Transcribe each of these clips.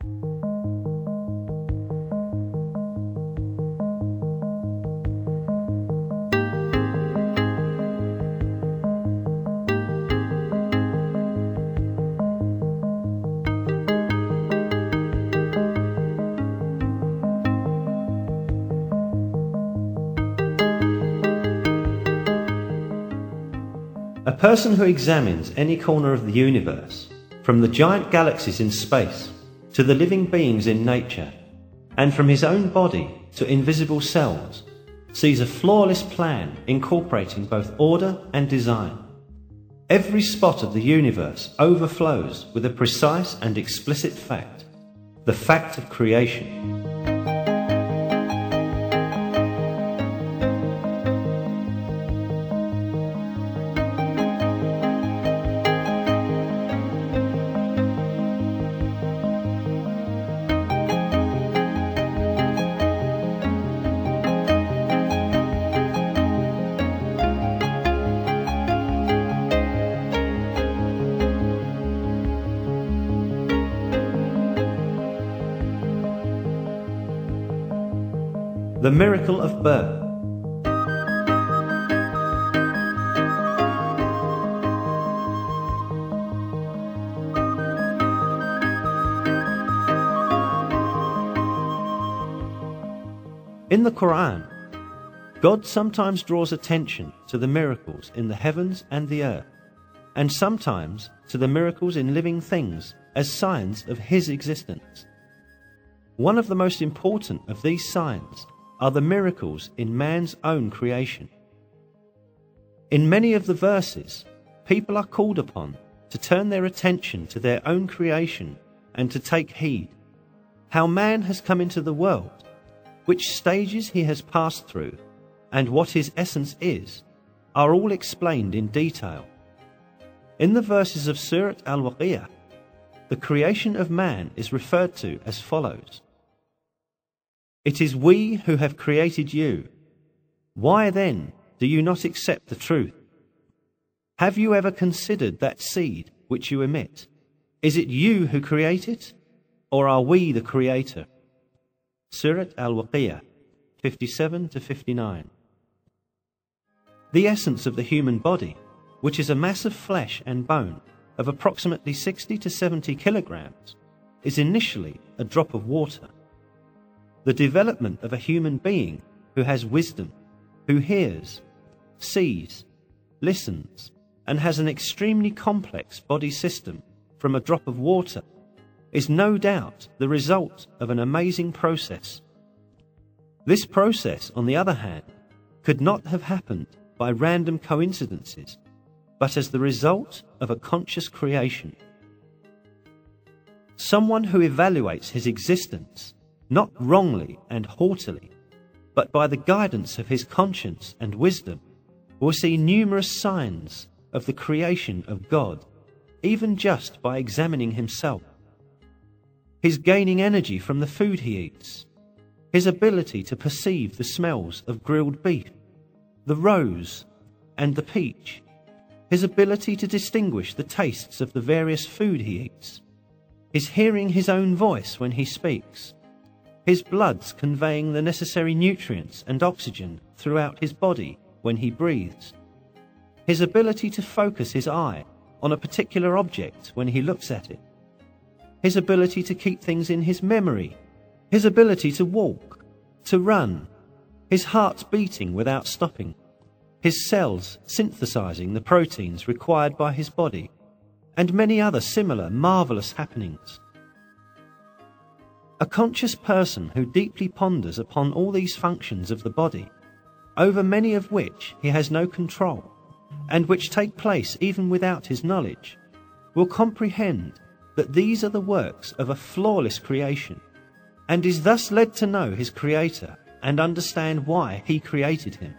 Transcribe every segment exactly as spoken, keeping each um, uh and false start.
A person who examines any corner of the universe, from the giant galaxies in space to the living beings in nature, and from his own body to invisible cells, sees a flawless plan incorporating both order and design. Every spot of the universe overflows with a precise and explicit fact, the fact of creation. The miracle of birth. In the Quran, God sometimes draws attention to the miracles in the heavens and the earth, and sometimes to the miracles in living things as signs of His existence. One of the most important of these signs are the miracles in man's own creation. In many of the verses, people are called upon to turn their attention to their own creation and to take heed. How man has come into the world, which stages he has passed through, and what his essence is, are all explained in detail. In the verses of Surat Al-Waqiyah, the creation of man is referred to as follows: "It is we who have created you. Why then do you not accept the truth? Have you ever considered that seed which you emit? Is it you who create it, or are we the creator?" Surat Al-Waqiyah, fifty-seven to fifty-nine. The essence of the human body, which is a mass of flesh and bone of approximately sixty to seventy kilograms, is initially a drop of water. The development of a human being who has wisdom, who hears, sees, listens, and has an extremely complex body system from a drop of water is no doubt the result of an amazing process. This process, on the other hand, could not have happened by random coincidences, but as the result of a conscious creation. Someone who evaluates his existence not wrongly and haughtily, but by the guidance of his conscience and wisdom, will see numerous signs of the creation of God, even just by examining himself. His gaining energy from the food he eats, his ability to perceive the smells of grilled beef, the rose and the peach, his ability to distinguish the tastes of the various food he eats, his hearing his own voice when he speaks, his bloods conveying the necessary nutrients and oxygen throughout his body when he breathes, his ability to focus his eye on a particular object when he looks at it, his ability to keep things in his memory, his ability to walk, to run, his heart beating without stopping, his cells synthesizing the proteins required by his body, and many other similar marvelous happenings. A conscious person who deeply ponders upon all these functions of the body, over many of which he has no control, and which take place even without his knowledge, will comprehend that these are the works of a flawless creation, and is thus led to know his Creator and understand why he created him.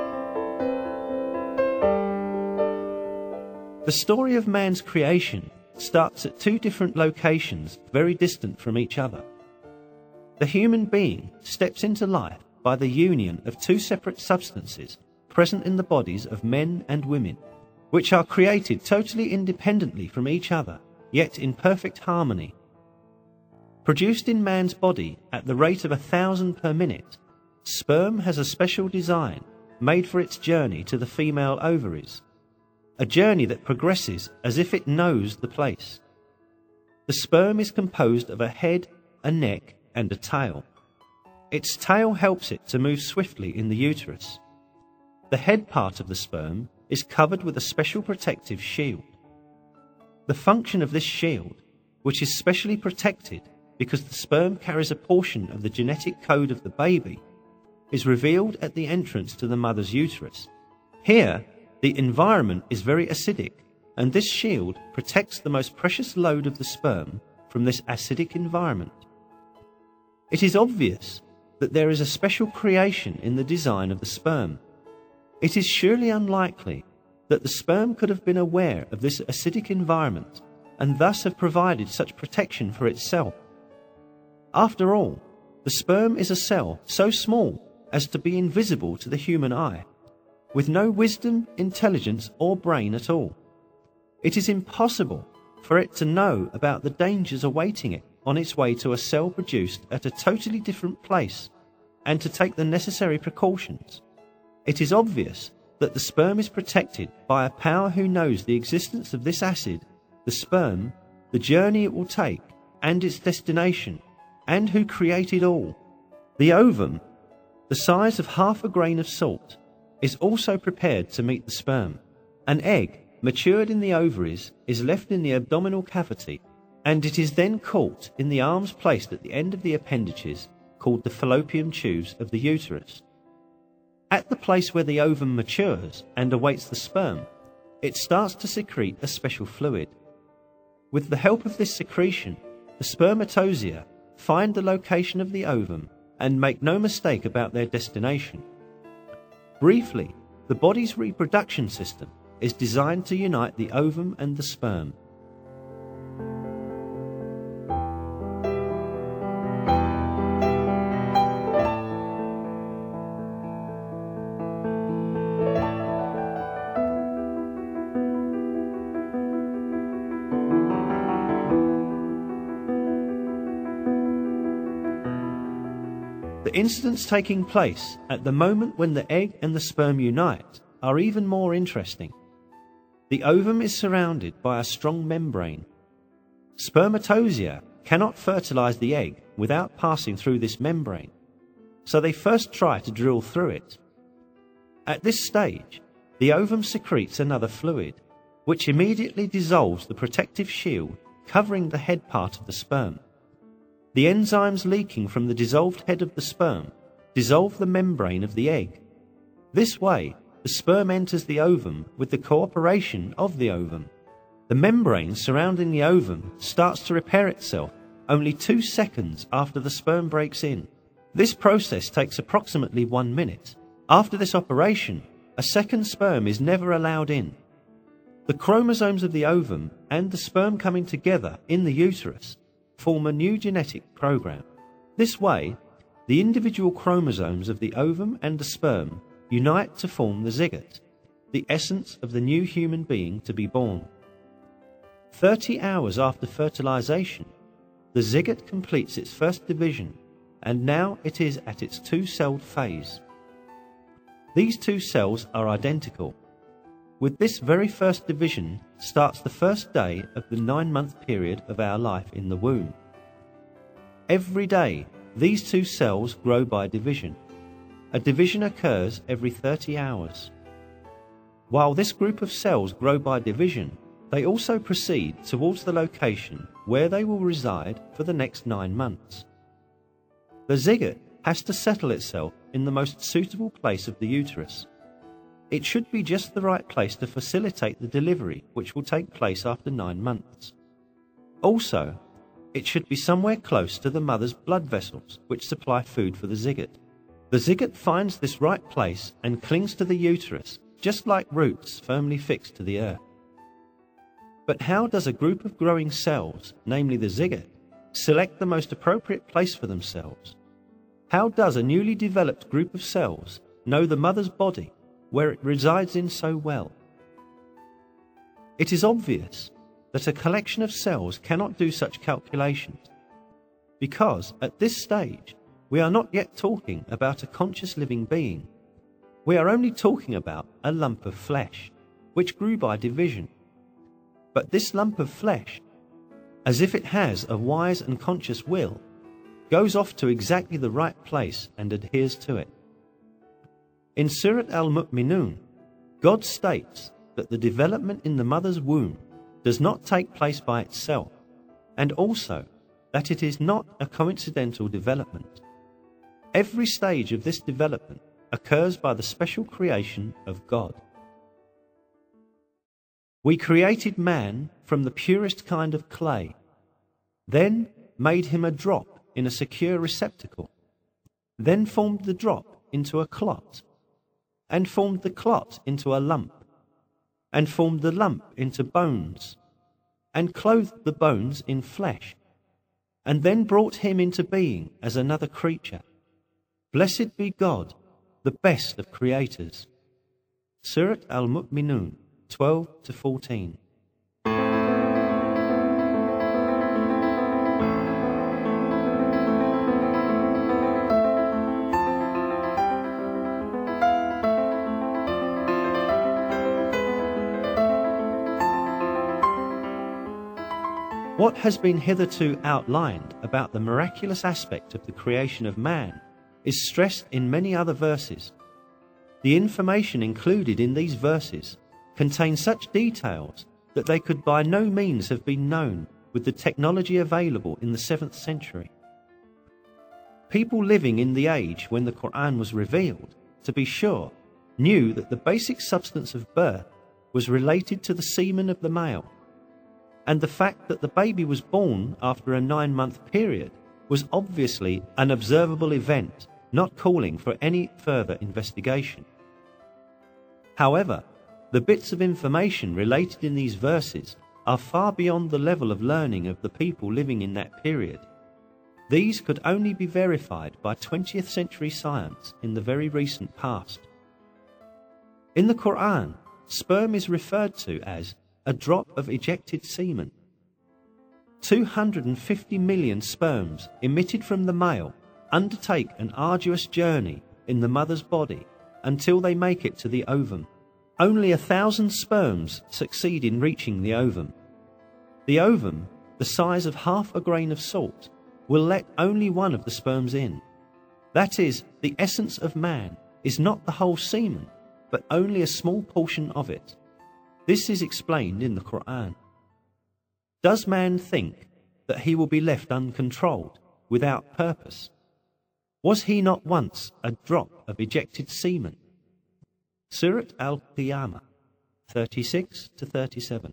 The story of man's creation starts at two different locations very distant from each other. The human being steps into life by the union of two separate substances present in the bodies of men and women, which are created totally independently from each other, yet in perfect harmony. Produced in man's body at the rate of a thousand per minute, sperm has a special design made for its journey to the female ovaries, a journey that progresses as if it knows the place. The sperm is composed of a head, a neck, and a tail. Its tail helps it to move swiftly in the uterus. The head part of the sperm is covered with a special protective shield. The function of this shield, which is specially protected because the sperm carries a portion of the genetic code of the baby, is revealed at the entrance to the mother's uterus. Here, the environment is very acidic, and this shield protects the most precious load of the sperm from this acidic environment. It is obvious that there is a special creation in the design of the sperm. It is surely unlikely that the sperm could have been aware of this acidic environment and thus have provided such protection for itself. After all, the sperm is a cell so small as to be invisible to the human eye, with no wisdom, intelligence, or brain at all. It is impossible for it to know about the dangers awaiting it on its way to a cell produced at a totally different place, and to take the necessary precautions. It is obvious that the sperm is protected by a power who knows the existence of this acid, the sperm, the journey it will take, and its destination, and who created all. The ovum, the size of half a grain of salt, is also prepared to meet the sperm. An egg, matured in the ovaries, is left in the abdominal cavity, and it is then caught in the arms placed at the end of the appendages, called the fallopian tubes of the uterus. At the place where the ovum matures and awaits the sperm, it starts to secrete a special fluid. With the help of this secretion, the spermatozoa find the location of the ovum and make no mistake about their destination. Briefly, the body's reproduction system is designed to unite the ovum and the sperm. The incidents taking place at the moment when the egg and the sperm unite are even more interesting. The ovum is surrounded by a strong membrane. Spermatozoa cannot fertilize the egg without passing through this membrane, so they first try to drill through it. At this stage, the ovum secretes another fluid, which immediately dissolves the protective shield covering the head part of the sperm. The enzymes leaking from the dissolved head of the sperm dissolve the membrane of the egg. This way, the sperm enters the ovum with the cooperation of the ovum. The membrane surrounding the ovum starts to repair itself only two seconds after the sperm breaks in. This process takes approximately one minute. After this operation, a second sperm is never allowed in. The chromosomes of the ovum and the sperm coming together in the uterus form a new genetic program. This way, the individual chromosomes of the ovum and the sperm unite to form the zygote, the essence of the new human being to be born. Thirty hours after fertilization, the zygote completes its first division, and now it is at its two-celled phase. These two cells are identical. With this very first division starts the first day of the nine-month period of our life in the womb. Every day, these two cells grow by division. A division occurs every thirty hours. While this group of cells grow by division, they also proceed towards the location where they will reside for the next nine months. The zygote has to settle itself in the most suitable place of the uterus. It should be just the right place to facilitate the delivery, which will take place after nine months. Also, it should be somewhere close to the mother's blood vessels, which supply food for the zygote. The zygote finds this right place and clings to the uterus, just like roots firmly fixed to the earth. But how does a group of growing cells, namely the zygote, select the most appropriate place for themselves? How does a newly developed group of cells know the mother's body, where it resides in so well? It is obvious that a collection of cells cannot do such calculations, because at this stage we are not yet talking about a conscious living being. We are only talking about a lump of flesh, which grew by division. But this lump of flesh, as if it has a wise and conscious will, goes off to exactly the right place and adheres to it. In Surat Al-Mu'minun, God states that the development in the mother's womb does not take place by itself, and also that it is not a coincidental development. Every stage of this development occurs by the special creation of God. We created man from the purest kind of clay, then made him a drop in a secure receptacle, then formed the drop into a clot, and formed the clot into a lump, and formed the lump into bones, and clothed the bones in flesh, and then brought him into being as another creature. Blessed be God, the best of creators. Surat Al-Mu'minun twelve to fourteen. What has been hitherto outlined about the miraculous aspect of the creation of man is stressed in many other verses. The information included in these verses contain such details that they could by no means have been known with the technology available in the seventh century. People living in the age when the Quran was revealed, to be sure, knew that the basic substance of birth was related to the semen of the male, and the fact that the baby was born after a nine-month period was obviously an observable event, not calling for any further investigation. However, the bits of information related in these verses are far beyond the level of learning of the people living in that period. These could only be verified by twentieth century science in the very recent past. In the Quran, sperm is referred to as a drop of ejected semen. two hundred fifty million sperms emitted from the male undertake an arduous journey in the mother's body until they make it to the ovum. Only a thousand sperms succeed in reaching the ovum. The ovum, the size of half a grain of salt, will let only one of the sperms in. That is, the essence of man is not the whole semen, but only a small portion of it. This is explained in the Quran. Does man think that he will be left uncontrolled, without purpose? Was he not once a drop of ejected semen? Surat Al-Qiyamah thirty-six to thirty-seven.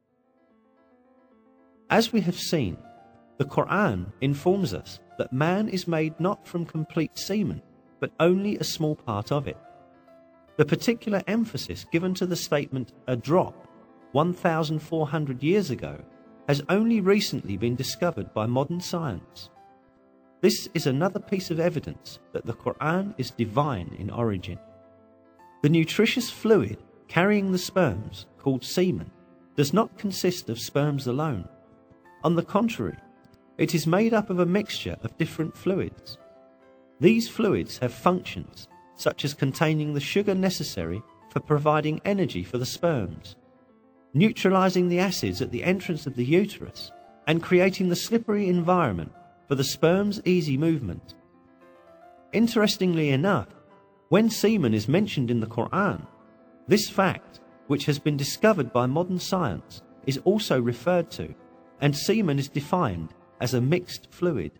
As we have seen, the Quran informs us that man is made not from complete semen, but only a small part of it. The particular emphasis given to the statement a drop one thousand four hundred years ago has only recently been discovered by modern science. This is another piece of evidence that the Quran is divine in origin. The nutritious fluid carrying the sperms, called semen, does not consist of sperms alone. On the contrary, it is made up of a mixture of different fluids. These fluids have functions such as containing the sugar necessary for providing energy for the sperms, neutralizing the acids at the entrance of the uterus, and creating the slippery environment for the sperm's easy movement. Interestingly enough, when semen is mentioned in the Quran, this fact, which has been discovered by modern science, is also referred to, and semen is defined as a mixed fluid.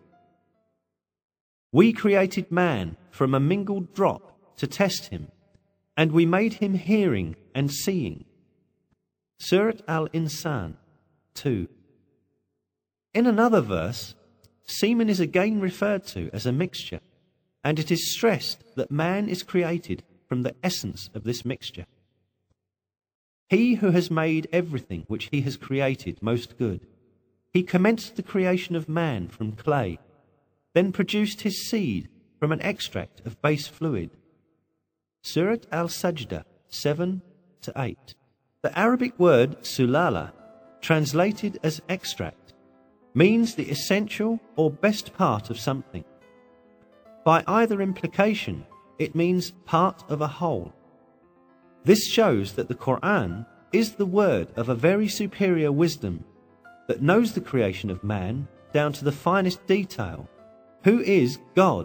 We created man from a mingled drop to test him, and we made him hearing and seeing. Surat Al-Insan two. In another verse, semen is again referred to as a mixture, and it is stressed that man is created from the essence of this mixture. He who has made everything which he has created most good. He commenced the creation of man from clay, then produced his seed from an extract of base fluid. Surat al-Sajdah seven to eight. The Arabic word sulala, translated as extract, means the essential or best part of something. By either implication, it means part of a whole. This shows that the Quran is the word of a very superior wisdom that knows the creation of man down to the finest detail. Who is God?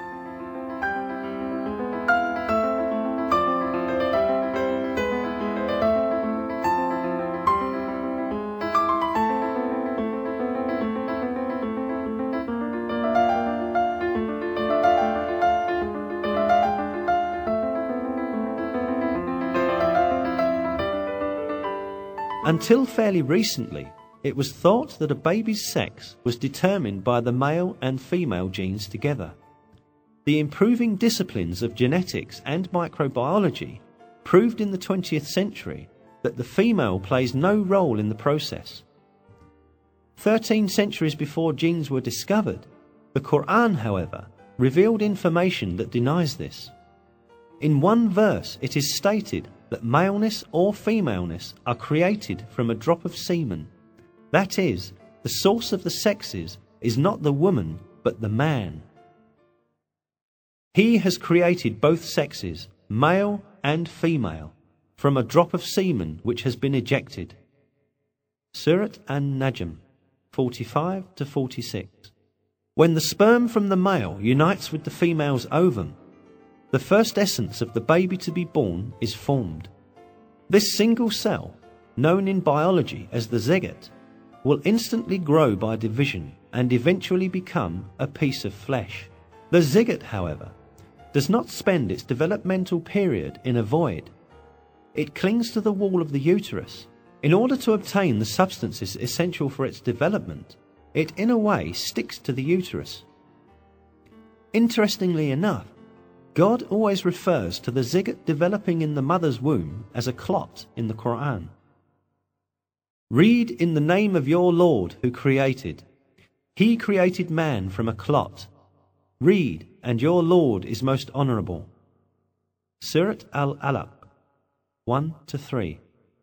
Until fairly recently, it was thought that a baby's sex was determined by the male and female genes together. The improving disciplines of genetics and microbiology proved in the twentieth century that the female plays no role in the process. Thirteen centuries before genes were discovered, the Quran, however, revealed information that denies this. In one verse it is stated that maleness or femaleness are created from a drop of semen. That is, the source of the sexes is not the woman, but the man. He has created both sexes, male and female, from a drop of semen which has been ejected. Surat An-Najm forty-five to forty-six. When the sperm from the male unites with the female's ovum, the first essence of the baby to be born is formed. This single cell, known in biology as the zygote, will instantly grow by division and eventually become a piece of flesh. The zygote, however, does not spend its developmental period in a void. It clings to the wall of the uterus. In order to obtain the substances essential for its development, it in a way sticks to the uterus. Interestingly enough, God always refers to the zygote developing in the mother's womb as a clot in the Quran. Read in the name of your Lord who created. He created man from a clot. Read, and your Lord is most honourable. Surat Al-Alaq one to three.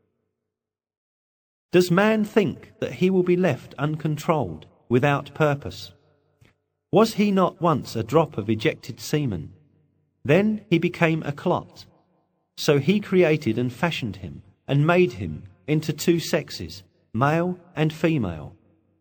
Does man think that he will be left uncontrolled, without purpose? Was he not once a drop of ejected semen? Then he became a clot. So he created and fashioned him, and made him into two sexes, male and female.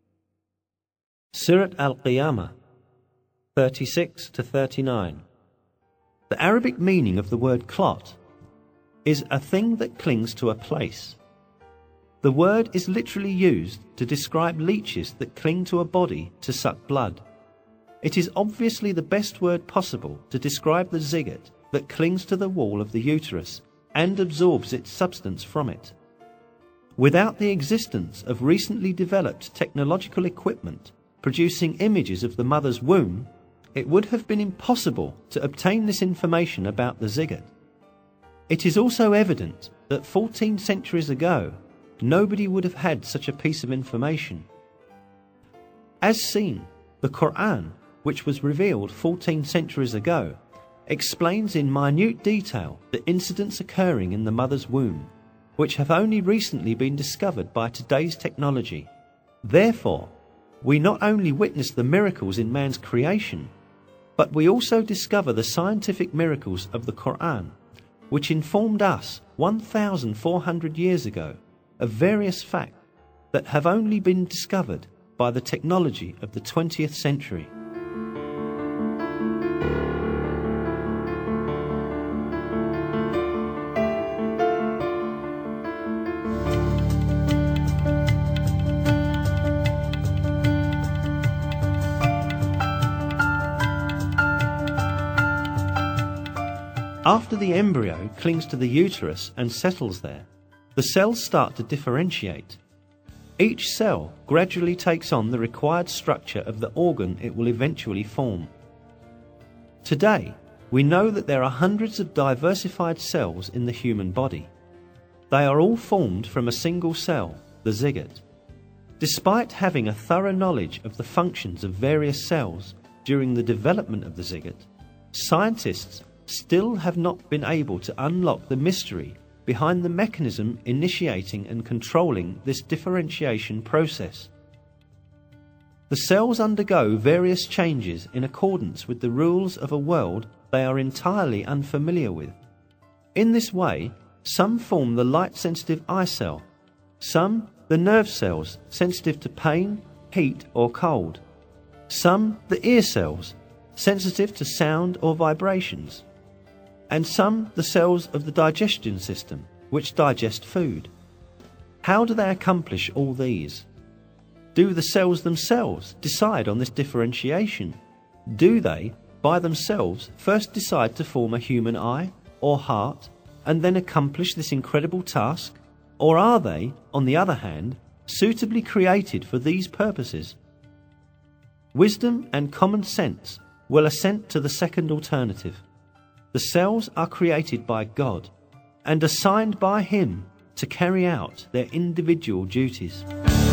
Surat Al-Qiyamah thirty-six to thirty-nine. The Arabic meaning of the word clot is a thing that clings to a place. The word is literally used to describe leeches that cling to a body to suck blood. It is obviously the best word possible to describe the zygote that clings to the wall of the uterus and absorbs its substance from it. Without the existence of recently developed technological equipment producing images of the mother's womb, it would have been impossible to obtain this information about the zygote. It is also evident that fourteen centuries ago, nobody would have had such a piece of information. As seen, the Quran, which was revealed fourteen centuries ago, explains in minute detail the incidents occurring in the mother's womb, which have only recently been discovered by today's technology. Therefore, we not only witness the miracles in man's creation, but we also discover the scientific miracles of the Quran, which informed us one thousand four hundred years ago of various facts that have only been discovered by the technology of the twentieth century. After the embryo clings to the uterus and settles there, the cells start to differentiate. Each cell gradually takes on the required structure of the organ it will eventually form. Today, we know that there are hundreds of diversified cells in the human body. they are all formed from a single cell, the zygote. Despite having a thorough knowledge of the functions of various cells during the development of the zygote, scientists still have not been able to unlock the mystery behind the mechanism initiating and controlling this differentiation process. The cells undergo various changes in accordance with the rules of a world they are entirely unfamiliar with. In this way, some form the light-sensitive eye cell, some the nerve cells sensitive to pain, heat or cold, some the ear cells sensitive to sound or vibrations, and some the cells of the digestion system which digest food. How do they accomplish all these? Do the cells themselves decide on this differentiation? Do they, by themselves, first decide to form a human eye or heart and then accomplish this incredible task? Or are they, on the other hand, suitably created for these purposes? Wisdom and common sense will assent to the second alternative. The cells are created by God and assigned by Him to carry out their individual duties.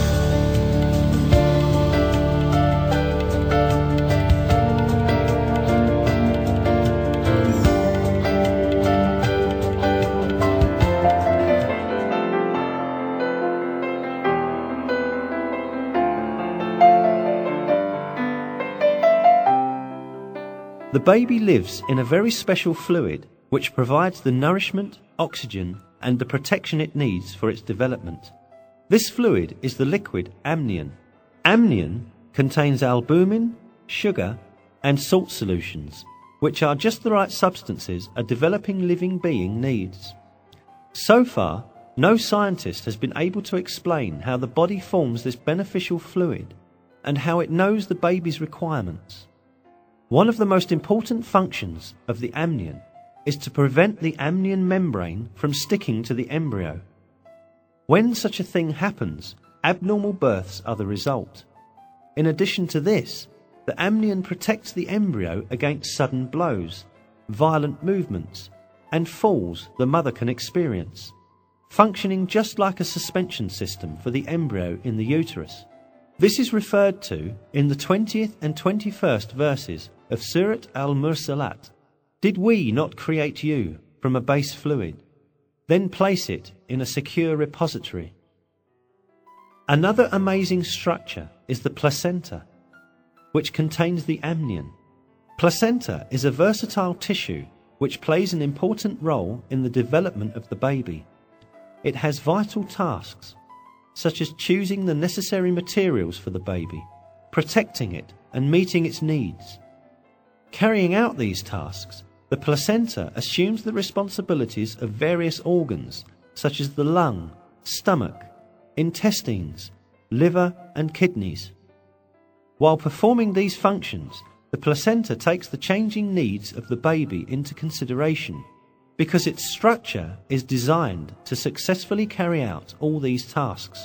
The baby lives in a very special fluid which provides the nourishment, oxygen, and the protection it needs for its development. This fluid is the liquid amnion. Amnion contains albumin, sugar, and salt solutions, which are just the right substances a developing living being needs. So far, no scientist has been able to explain how the body forms this beneficial fluid and how it knows the baby's requirements. One of the most important functions of the amnion is to prevent the amnion membrane from sticking to the embryo. When such a thing happens, abnormal births are the result. In addition to this, the amnion protects the embryo against sudden blows, violent movements, and falls the mother can experience, functioning just like a suspension system for the embryo in the uterus. This is referred to in the twentieth and twenty-first verses of Surat al-Mursalat. Did we not create you from a base fluid, then place it in a secure repository? Another amazing structure is the placenta, which contains the amnion. Placenta is a versatile tissue which plays an important role in the development of the baby. It has vital tasks, such as choosing the necessary materials for the baby, protecting it, and meeting its needs. Carrying out these tasks, the placenta assumes the responsibilities of various organs, such as the lung, stomach, intestines, liver, and kidneys. While performing these functions, the placenta takes the changing needs of the baby into consideration, because its structure is designed to successfully carry out all these tasks.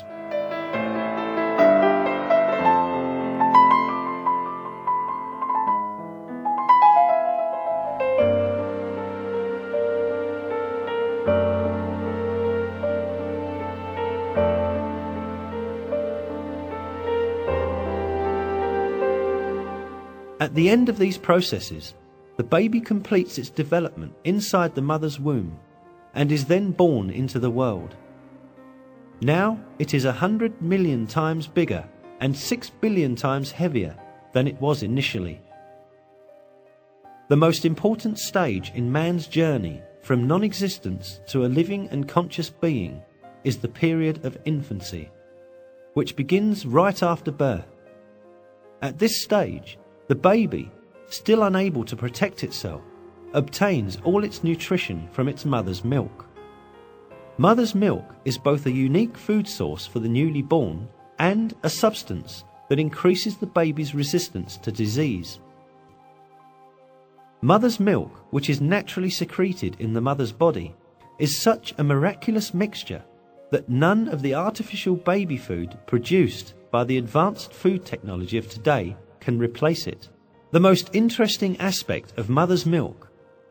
At the end of these processes, the baby completes its development inside the mother's womb and is then born into the world. Now it is a hundred million times bigger and six billion times heavier than it was initially. The most important stage in man's journey from non-existence to a living and conscious being is the period of infancy, which begins right after birth. At this stage, the baby, still unable to protect itself, obtains all its nutrition from its mother's milk. Mother's milk is both a unique food source for the newly born and a substance that increases the baby's resistance to disease. Mother's milk, which is naturally secreted in the mother's body, is such a miraculous mixture that none of the artificial baby food produced by the advanced food technology of today can replace it. The most interesting aspect of mother's milk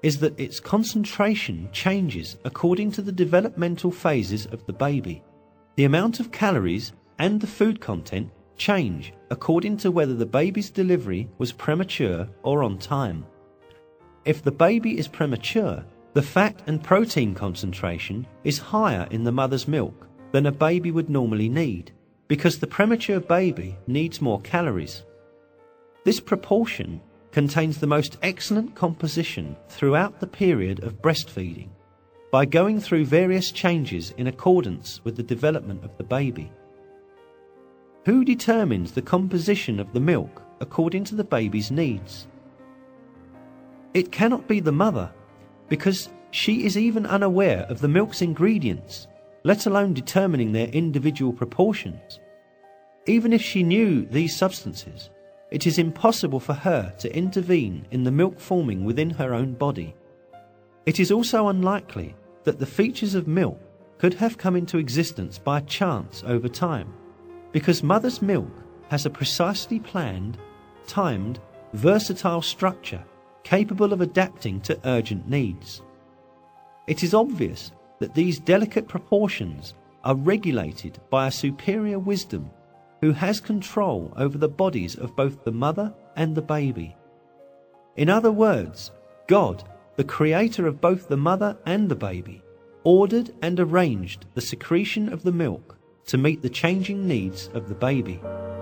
is that its concentration changes according to the developmental phases of the baby. The amount of calories and the food content change according to whether the baby's delivery was premature or on time. If the baby is premature, the fat and protein concentration is higher in the mother's milk than a baby would normally need, because the premature baby needs more calories. This proportion contains the most excellent composition throughout the period of breastfeeding, by going through various changes in accordance with the development of the baby. Who determines the composition of the milk according to the baby's needs? It cannot be the mother, because she is even unaware of the milk's ingredients, let alone determining their individual proportions. Even if she knew these substances, it is impossible for her to intervene in the milk forming within her own body. It is also unlikely that the features of milk could have come into existence by chance over time, because mother's milk has a precisely planned, timed, versatile structure capable of adapting to urgent needs. It is obvious that these delicate proportions are regulated by a superior wisdom who has control over the bodies of both the mother and the baby. In other words, God, the creator of both the mother and the baby, ordered and arranged the secretion of the milk to meet the changing needs of the baby.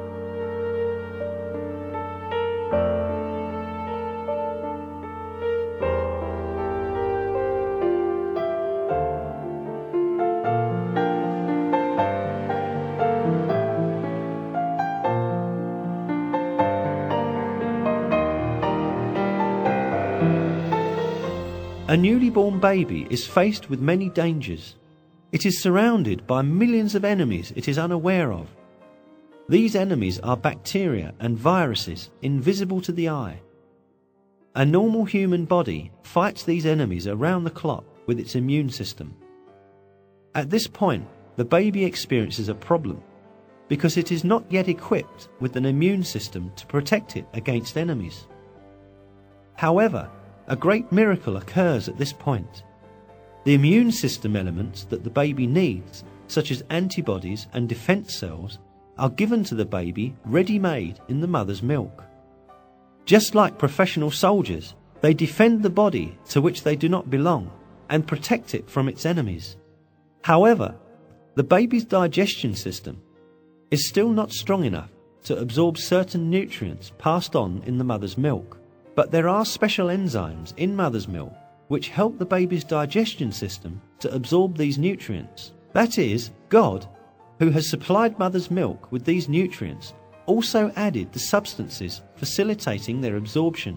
A newly born baby is faced with many dangers. It is surrounded by millions of enemies it is unaware of. These enemies are bacteria and viruses invisible to the eye. A normal human body fights these enemies around the clock with its immune system. At this point, the baby experiences a problem because it is not yet equipped with an immune system to protect it against enemies. However, a great miracle occurs at this point. The immune system elements that the baby needs, such as antibodies and defense cells, are given to the baby ready-made in the mother's milk. Just like professional soldiers, they defend the body to which they do not belong and protect it from its enemies. However, the baby's digestion system is still not strong enough to absorb certain nutrients passed on in the mother's milk. But there are special enzymes in mother's milk which help the baby's digestion system to absorb these nutrients. That is, God, who has supplied mother's milk with these nutrients, also added the substances facilitating their absorption.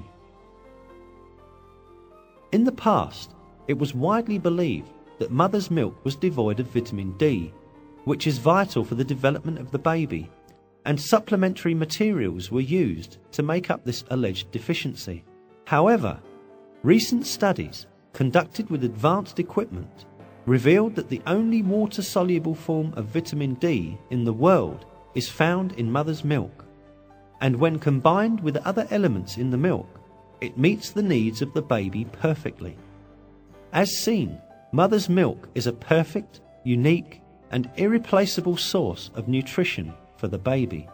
In the past, it was widely believed that mother's milk was devoid of vitamin D, which is vital for the development of the baby, and supplementary materials were used to make up this alleged deficiency. However, recent studies conducted with advanced equipment revealed that the only water-soluble form of vitamin D in the world is found in mother's milk, and when combined with other elements in the milk, it meets the needs of the baby perfectly. As seen, mother's milk is a perfect, unique, and irreplaceable source of nutrition for the baby.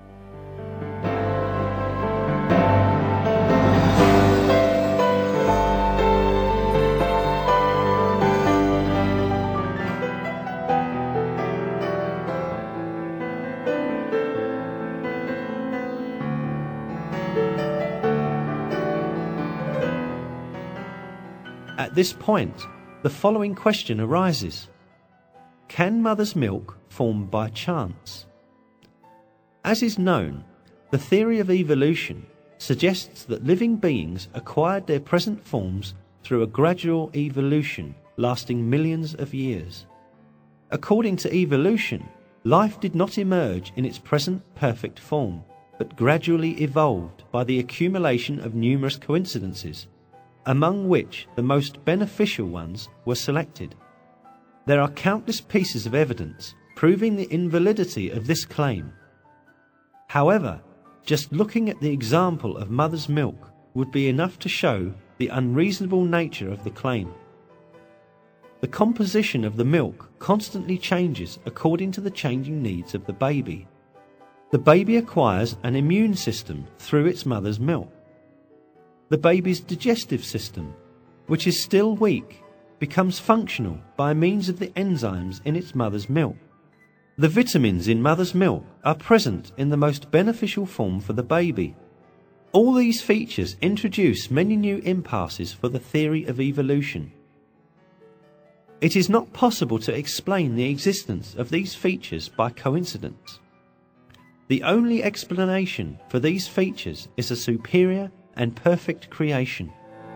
At this point, the following question arises: can mother's milk form by chance? As is known, the theory of evolution suggests that living beings acquired their present forms through a gradual evolution lasting millions of years. According to evolution, life did not emerge in its present perfect form, but gradually evolved by the accumulation of numerous coincidences, among which the most beneficial ones were selected. There are countless pieces of evidence proving the invalidity of this claim. However, just looking at the example of mother's milk would be enough to show the unreasonable nature of the claim. The composition of the milk constantly changes according to the changing needs of the baby. The baby acquires an immune system through its mother's milk. The baby's digestive system, which is still weak, becomes functional by means of the enzymes in its mother's milk. The vitamins in mother's milk are present in the most beneficial form for the baby. All these features introduce many new impasses for the theory of evolution. It is not possible to explain the existence of these features by coincidence. The only explanation for these features is a superior and perfect creation.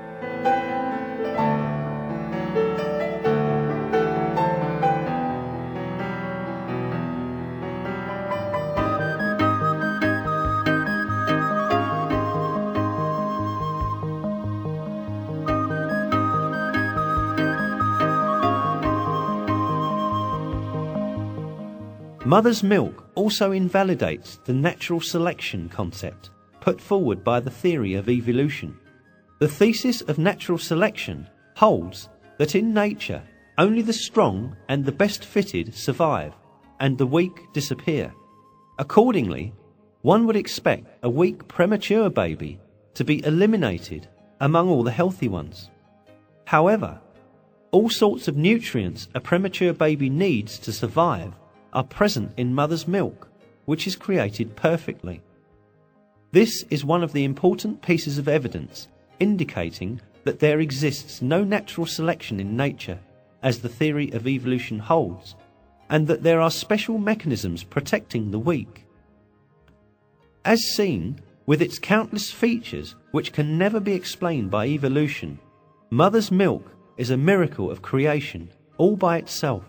Mother's milk also invalidates the natural selection concept put forward by the theory of evolution. The thesis of natural selection holds that in nature only the strong and the best fitted survive and the weak disappear. Accordingly, one would expect a weak premature baby to be eliminated among all the healthy ones. However, all sorts of nutrients a premature baby needs to survive are present in mother's milk, which is created perfectly. This is one of the important pieces of evidence indicating that there exists no natural selection in nature, as the theory of evolution holds, and that there are special mechanisms protecting the weak. As seen, with its countless features which can never be explained by evolution, mother's milk is a miracle of creation all by itself.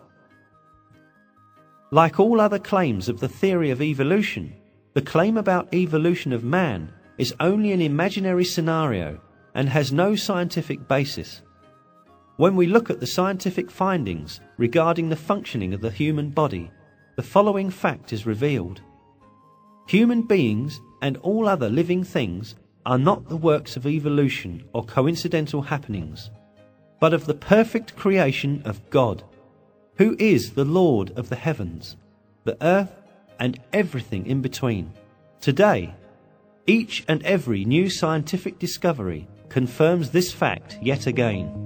Like all other claims of the theory of evolution, the claim about evolution of man is only an imaginary scenario and has no scientific basis. When we look at the scientific findings regarding the functioning of the human body, the following fact is revealed. Human beings and all other living things are not the works of evolution or coincidental happenings, but of the perfect creation of God, who is the Lord of the heavens, the earth, and everything in between. Today, each and every new scientific discovery confirms this fact yet again.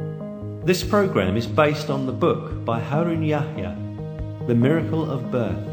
This program is based on the book by Harun Yahya, The Miracle of Birth.